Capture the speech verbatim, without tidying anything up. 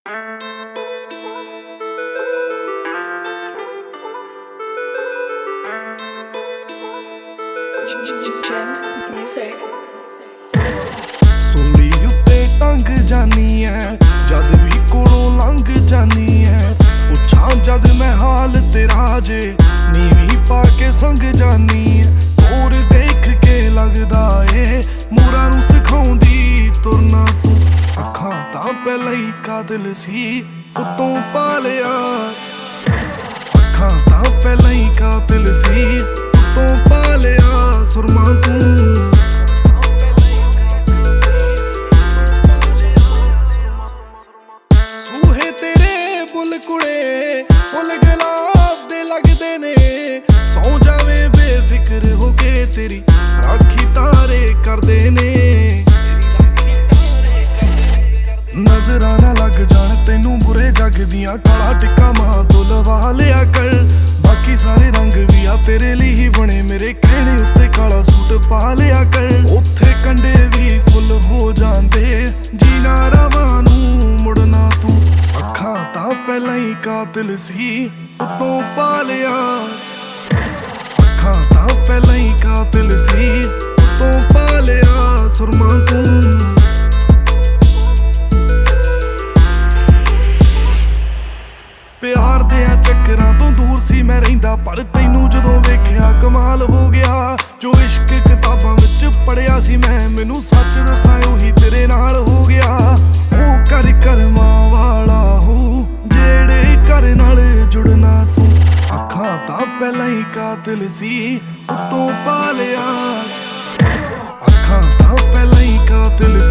ਸੂਲੀ ਉੱਤੇ ਟੰਗ ਜਾਨੀ ਐ ਜਦ ਵੀ ਕੋਲੋਂ ਲੰਘ ਜਾਨੀ ਐ। ਪੁੱਛਾਂ ਜਦ ਮੈਂ ਹਾਲ ਤੇਰਾ ਜੇ ਨੀਵੀਂ ਪਾ ਕੇ ਸੰਗ ਜਾਨੀ ਐ। ਹੋਰ ਦੇਖ ਕੇ ਲੱਗਦਾ ਏ ਮੂਰਾਂ ਨੂੰ ਸਿਖਾਉਂਦੀ ਤੁਰਨਾ ਤੂੰ। ਅੱਖਾਂ ਤਾਂ ਪਹਿਲਾਂ ਹੀ ਕਾਤਿਲ ਸੀ ਉਤੋਂ ਪਾਲਿਆ। ਅੱਖਾਂ ਤਾਂ ਪਹਿਲਾਂ ਹੀ ਕਾਤਿਲ ਸੀ ਉਤੋਂ ਪਾਲਿਆ ਸੁਰਮਾ ਤੂੰ। ਸੂਹੇ ਤੇਰੇ ਬੁੱਲ ਕੁੜੇ ਫੁੱਲ ਗੁਲਾਬ ਦੇ ਲੱਗਦੇ ਨੇ। ਸੌਂ ਜਾਵੇ ਬੇਫਿਕਰ ਹੋ ਕੇ ਤੇਰੀ ਰਾਖੀ ਤਾਰੇ ਕਰਦੇ ਨੇ। ਨਜ਼ਰਾਂ ਨਾ ਲੱਗ ਜਾਣ ਤੈਨੂੰ ਬੁਰੇ ਜੱਗ ਦੀਆਂ। ਕਾਲਾ ਟਿੱਕਾ ਮਾਂ ਤੋਂ ਲਵਾ ਲਿਆ ਕਰ ਬਾਕੀ ਸਾਰੇ ਰੰਗ ਵੀ ਆ ਤੇਰੇ ਲਈ ਹੀ ਬਣੇ। ਮੇਰੇ ਕਹਿਣੇ ਉੱਤੇ ਕਾਲਾ ਸੂਟ ਪਾ ਲਿਆ ਕਰ। ਉੱਥੇ ਕੰਡੇ ਵੀ ਫੁੱਲ ਹੋ ਜਾਂਦੇ ਜੀਣਾ ਰਾਵਾਂ ਨੂੰ ਮੁੜਨਾ ਤੂੰ। ਅੱਖਾਂ ਤਾਂ ਪਹਿਲਾਂ ਹੀ ਕਾਤਿਲ ਸੀ ਉਤੋਂ ਪਾਲਿਆ। ਅੱਖਾਂ ਤਾਂ ਪਹਿਲਾਂ ਹੀ ਕਾਤਿਲ ਸੀ ਉਤੋਂ ਪਾਲਿਆ ਸੁਰਮਾ ਤੂੰ। ਪਿਆਰ ਦਿਆਂ ਚੱਕਰਾਂ ਤੋਂ ਦੂਰ ਸੀ ਮੈਂ ਰਹਿੰਦਾ ਪਰ ਤੈਨੂੰ ਜਦੋਂ ਵੇਖਿਆ ਕਮਾਲ ਹੋ ਗਿਆ। ਜੋ ਇਸ਼ਕ ਕਿਤਾਬਾਂ ਵਿੱਚ ਪੜ੍ਹਿਆ ਸੀ ਮੈਂ ਮੈਨੂੰ ਸੱਚ ਦੱਸਾਂ ਉਹੀ ਤੇਰੇ ਨਾਲ ਹੋ ਗਿਆ। ਉਹ ਕਰ ਕਰਮਾਂ ਵਾਲਾ ਹੋ ਜਿਹੜੇ ਘਰ ਨਾਲ ਜੁੜਨਾ ਤੂੰ। ਅੱਖਾਂ ਤਾਂ ਪਹਿਲਾਂ ਹੀ ਕਾਤਿਲ ਸੀ ਉਤੋਂ ਪਾਲਿਆ। ਅੱਖਾਂ ਤਾਂ ਪਹਿਲਾਂ ਹੀ ਕਾਤਿਲ